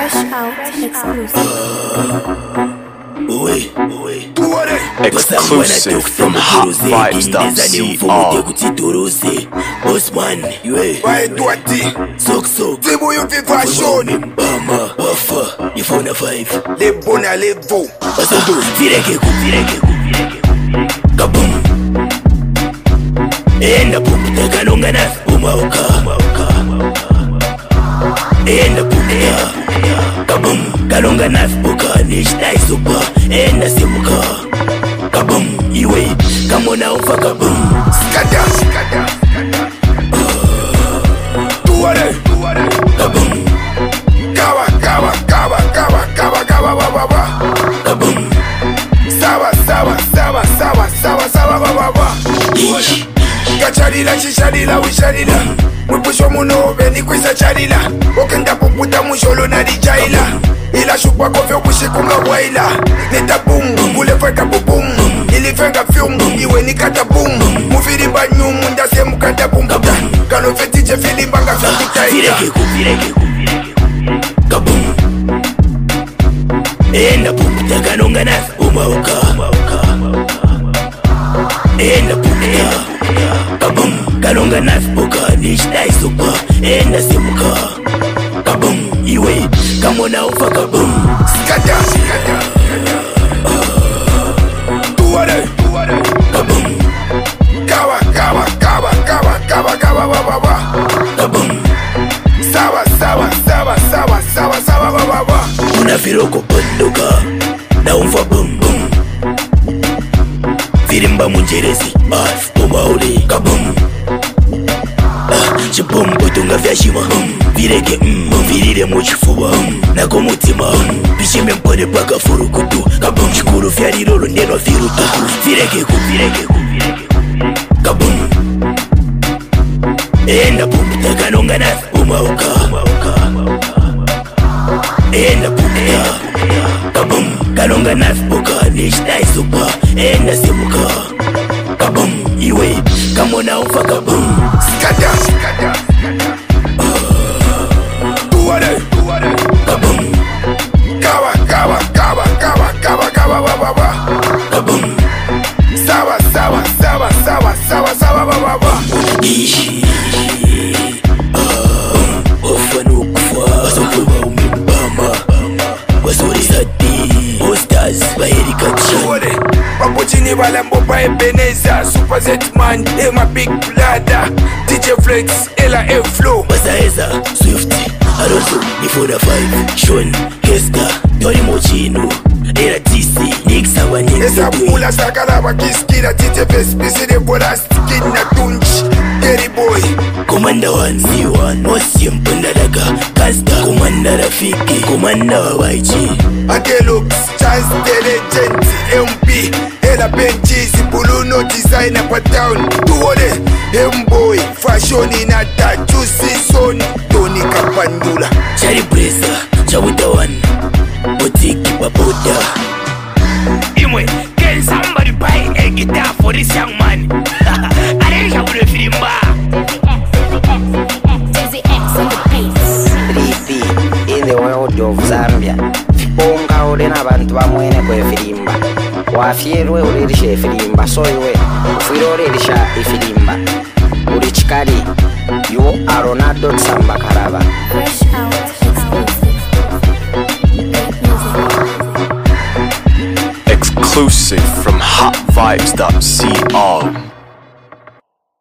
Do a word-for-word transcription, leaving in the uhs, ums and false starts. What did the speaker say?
Fresh out exclusive. Oui, oui. Exclusive from hot vibes dot c r. Osman, yeah. Why do I think? Sok sok. Zibu you fi fashion. Bama, wafa, you found a five. Le bona le vo. Basado, vireke ku, vireke ku, vireke ku. Kaboom. Enda pumta kanongana, umauka, umauka. Enda pumta, kaboom. Kanongana, uka, nishtai super. Enda simuka, kaboom. Iwe, kamona ufa kaboom. Skada, skada. Tuwale, tuwale. Kaboom. Kawa, kawa, kawa, kawa, kawa, kawa, wa, wa, wa. Kaboom. Sawa, sawa, sawa, sawa, sawa, sawa, wa, wa, wa. Ish. Kacharila, shisharila, wisharila. Mwipusho muno beni kwisa charila. Okenda puputa musholo na dijaila. Ila shukwa kofyo kushikunga waila. Nita boom, kule fweka bubum. Ili fenga fium, iwe nikata boom. Mufirimba nyumu, ndase mukata boom. Kano fetiche filimba nga fyakuta ila. Vireke ku, vireke ku, vireke ku. Kaboom. Enda pumta kanongana, umauka, umauka. Enda pumta, kaboom. Kanongana, uka, nishtai super. Enda simuka, kaboom. Iwe, kamona ufa kaboom. Skada, skada. Tuwale, tuwale. Kaboom. Kawa, kawa, kawa, kawa, kawa, kawa, wa, wa, wa. Kaboom. Sawa, sawa, sawa, sawa, sawa, sawa, wa, wa, wa. Una viroko panduka, na umfa boom boom. Virimba munjerezi, ah, umauli, kaboom. Ah, chibom kutunga vyashima, vireke mm, virire muchifuba, nako mutima, bishime mpone paka furukutu, kaboom. Chikuru vyalilolo ndeno virutu, vireke ku, vireke ku, vireke ku, kaboom. Enda pumta kanongana, umauka, umauka, umauka. Enda pumta, kaboom. Kanongana, uka, nishtai super. Enda simuka, kaboom. Iwe, kamona ufa kaboom. Skada, skada. Tuwale, tuwale. Kaboom. Kawa, kawa, kawa, kawa, kawa, kawa, wa, wa, wa. Kaboom. Sawa, sawa, sawa, sawa, sawa, sawa, wa, wa, wa. Ishi. Ah, ofanu kufa. Wasokwe umibama. Wasori sati. Ostars, baheri kacha. Tuwale. Wapuchini balambo pa Ebeneza. Super Z-Man, Ema Big Blada. D J Flex, Ella F-Flow. Basaeza, Swift, Aroso, Nifoda five, Sean, Kesta, Dori Mochino, Era T C, Nick Sawani, Esa mula sakala wakiskira. D J Fest, Biside Bola, Skin na Tunch. Gary Boy. Komanda wa C one, Mosi Mpundalaka, Kasta, Komanda Rafiki, Komanda wa Y G. Akelux, Chance the Legend, M P, Ella Benchis, Buluno Designer pa town. Tuwale, M-Boy, Fashion inata, Juicy Son, Tony Kapandula. Chari Breza, Chawuta one, Boutique Baboda. Imwe, can somebody buy a guitar for this young man? I didn't have a filimba. Dizzy X on the beats. three P in the world of Zambia. Onga ule n'abantu bamwene kwefirimba. Wafyerwe ulirisha efirimba. So iwe ufire ulirisha efirimba. Uli chikari. You are Ronaldo Tsamba Karaba. Fresh out exclusive. Great music. Exclusive from hot vibes dot c r.